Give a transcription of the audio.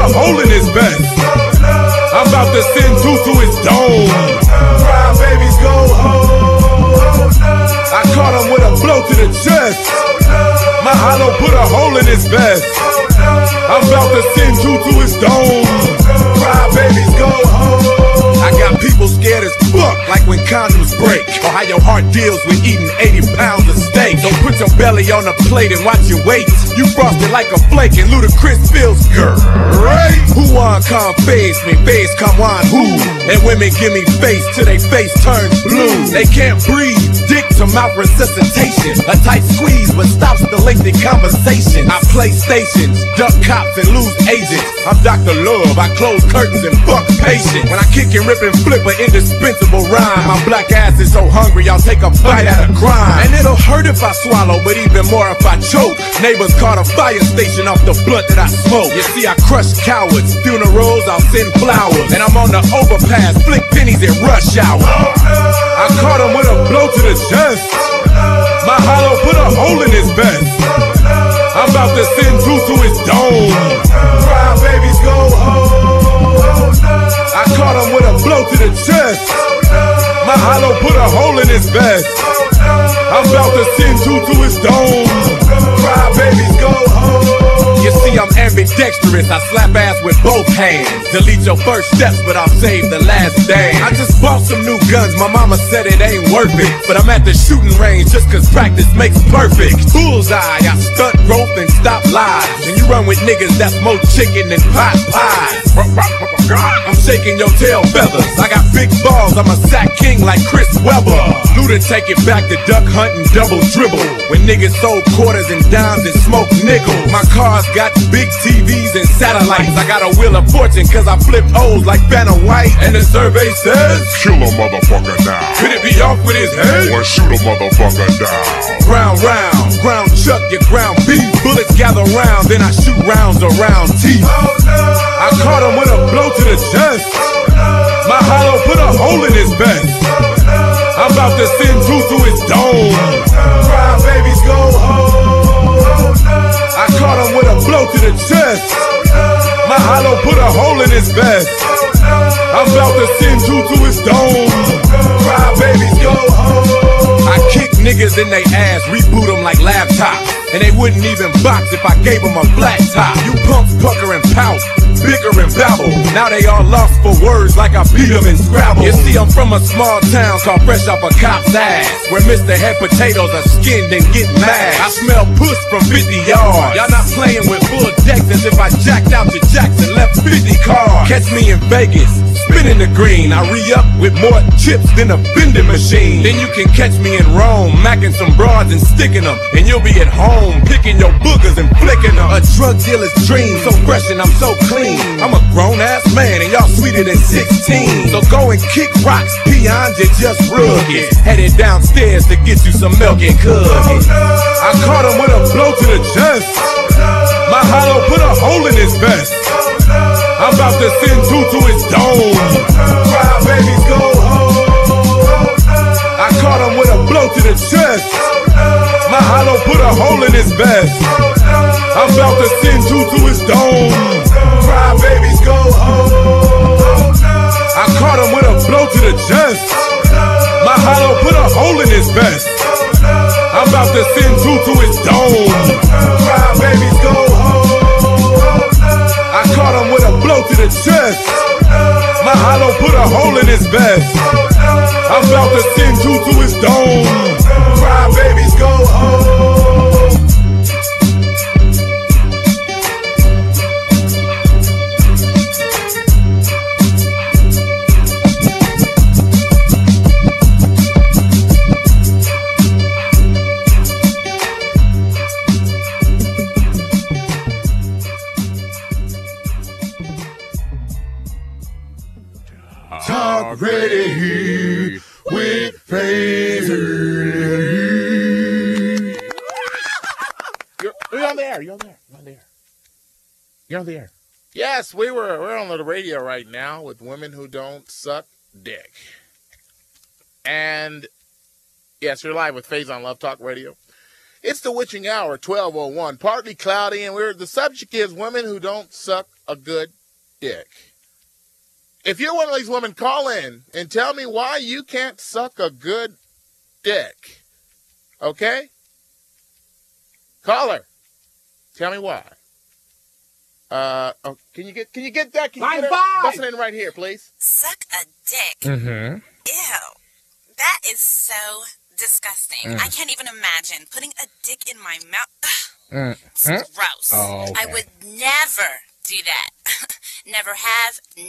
hole in his vest. I'm about to send two to his dome. Cry babies go home. I caught him with a blow to the chest. My hollow put a hole in his vest. I'm about to send two to his dome. Cry babies go home. I got people scared as fuck, like when condoms break, or how your heart deals with eating 80 pounds of steak. Don't put your belly on a plate and watch your weight. You frosted like a flake and Ludacris feels great. Who on come face me, face come on who? And women give me face till they face turns blue. They can't breathe, dick to mouth resuscitation. A tight squeeze but stops the lengthy conversation. I play stations, duck cops and lose agents. I'm Dr. Love, I close curtains and fuck patience. When I kick and rip and flip an indispensable rhyme, my black ass is so hungry I'll take a bite out of crime. And it'll hurt if I swallow, but even more if I choke. Neighbors caught a fire station off the blunt that I smoke. You see I crush cowards, funerals I'll send flowers. And I'm on the overpass, flick pennies at rush hour. I caught him with a blow to the chest. My hollow put a hole in his vest. I'm about to send two to his dome. Cry babies go home. I caught him with a blow to the chest. My hollow put a hole in his vest. I'm about to send two to his dome. Cry babies go home. You see I'm ambidextrous, I slap ass with both hands. Delete your first steps, but I'll save the last dance. I just bought some new guns, my mama said it ain't worth it. But I'm at the shooting range just cause practice makes perfect. Bullseye, I stunt growth and stop lies. When you run with niggas, that's more chicken than pot pies. I'm shaking your tail feathers. I got big balls, I'm a sack king like Chris Webber. Luda take it back to duck hunting, double dribble. When niggas sold quarters and dimes and smoked nickels. My cars got big TVs and satellites. I got a wheel of fortune cause I flip O's like Vanna White. And the survey says, kill a motherfucker now. Could it be off with his head? Or shoot a motherfucker down. Ground round, ground chuck, your ground beef. Bullets gather round, then I shoot rounds around teeth. I caught him with a blow to the chest. My hollow put a hole in his vest. I'm about to send two to his dome. Cry babies go home. I caught him with a blow to the chest. My hollow put a hole in his vest. I'm about to send two to his dome. Cry babies go home. I kick niggas in they ass, reboot them like laptops. And they wouldn't even box if I gave them a flat top. You punks pucker and pout, bicker and babble. Now they all lost for words like I beat them in Scrabble. You see I'm from a small town called fresh off a cop's ass, where Mr. Head potatoes are skinned and get mad. I smell puss from 50 yards. Y'all not playing with full decks as if I jacked out to Jackson, left 50 cars. Catch me in Vegas, spinning the green. I re-up with more chips than a vending machine. Then you can catch me in Rome, macking some broads and sticking them. And you'll be at home, picking your boogers and flicking them. A drug dealer's dream, so fresh and I'm so clean. I'm a grown-ass man and y'all sweeter than 16. So go and kick rocks, peons, you just rugged. Headed downstairs to get you some milk and cookies. I caught him with a blow to the chest. My hollow put a hole in his vest. I'm about to send two to his dome. Cry babies go home. I caught him with a blow to the chest. My hollow put a hole in his vest. I'm about to send two to his dome. Cry babies go home. I caught him with a blow to the chest. My hollow put a hole in his vest. I'm about to send two to his dome. Cry babies go home. I caught him with a blow to the chest. My hollow put a hole in his vest. I'm about to send two to his dome. Cry babies go home. Talk ready with Fraser. You're on the air. You're on the air. You're on the air. You're on the air. Yes, we're on the radio right now with women who don't suck dick. And yes, you're live with Faze on Love Talk Radio. It's the witching hour, 12:01, partly cloudy, and the subject is women who don't suck a good dick. If you're one of these women, call in and tell me why you can't suck a good dick. Okay? Caller, tell me why. Oh, can you get that? Can you get her? Busting in right here, please. Suck a dick. Mm-hmm. Ew. That is so disgusting. I can't even imagine putting a dick in my mouth. It's gross. Oh, okay. I would never do that. Never have,